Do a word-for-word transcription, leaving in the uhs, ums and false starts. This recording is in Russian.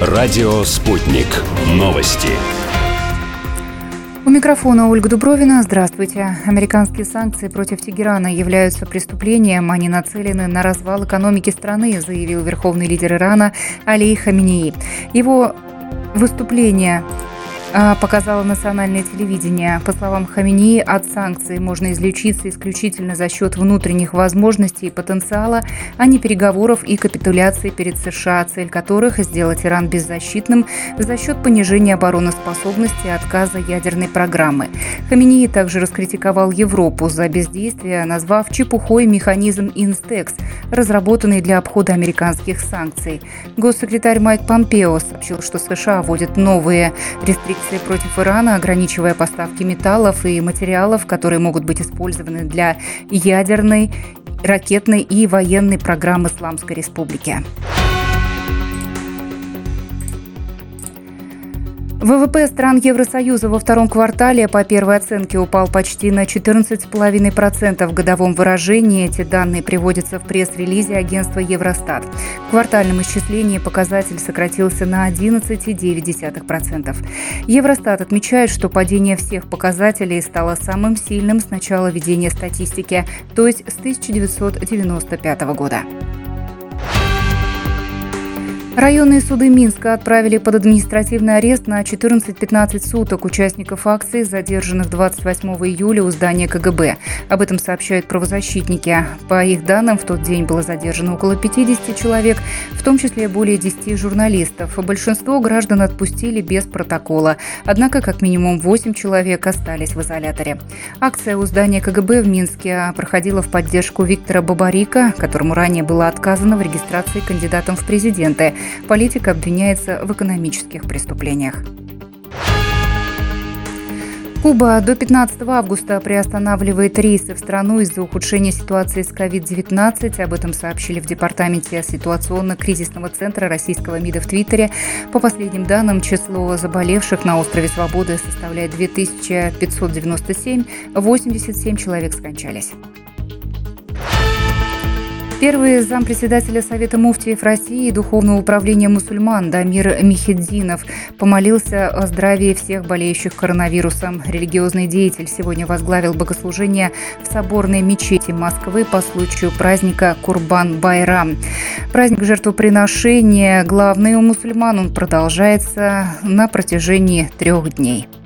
Радио «Спутник». Новости. У микрофона Ольга Дубровина. Здравствуйте. Американские санкции против Тегерана являются преступлением. Они нацелены на развал экономики страны, заявил верховный лидер Ирана Али Хаминеи. Его выступление показало национальное телевидение. По словам Хаминеи, от санкций можно излечиться исключительно за счет внутренних возможностей и потенциала, а не переговоров и капитуляции перед США, цель которых – сделать Иран беззащитным за счет понижения обороноспособности и отказа ядерной программы. Хаминеи также раскритиковал Европу за бездействие, назвав чепухой механизм Инстекс, разработанный для обхода американских санкций. Госсекретарь Майк Помпео сообщил, что США вводят новые рестрикции против Ирана, ограничивая поставки металлов и материалов, которые могут быть использованы для ядерной, ракетной и военной программ Исламской Республики. ВВП стран Евросоюза во втором квартале по первой оценке упал почти на четырнадцать целых пять десятых процента в годовом выражении. Эти данные приводятся в пресс-релизе агентства Евростат. В квартальном исчислении показатель сократился на одиннадцать целых девять десятых процента. Евростат отмечает, что падение всех показателей стало самым сильным с начала ведения статистики, то есть с тысяча девятьсот девяносто пятого года. Районные суды Минска отправили под административный арест на четырнадцать-пятнадцать суток участников акции, задержанных двадцать восьмого июля у здания ка гэ бэ. Об этом сообщают правозащитники. По их данным, в тот день было задержано около пятьдесят человек, в том числе более десяти журналистов. Большинство граждан отпустили без протокола. Однако, как минимум восемь человек остались в изоляторе. Акция у здания ка гэ бэ в Минске проходила в поддержку Виктора Бабарика, которому ранее было отказано в регистрации кандидатом в президенты. Политик обвиняется в экономических преступлениях. Куба до пятнадцатого августа приостанавливает рейсы в страну из-за ухудшения ситуации с ковид девятнадцать. Об этом сообщили в Департаменте ситуационно-кризисного центра российского МИДа в Твиттере. По последним данным, число заболевших на острове Свободы составляет две тысячи пятьсот девяносто семь, восемьдесят семь человек скончались. Первый зампредседателя Совета муфтиев России и Духовного управления мусульман Дамир Михитдинов помолился о здравии всех болеющих коронавирусом. Религиозный деятель сегодня возглавил богослужение в соборной мечети Москвы по случаю праздника Курбан-Байрам. Праздник жертвоприношения главный у мусульман, он продолжается на протяжении трех дней.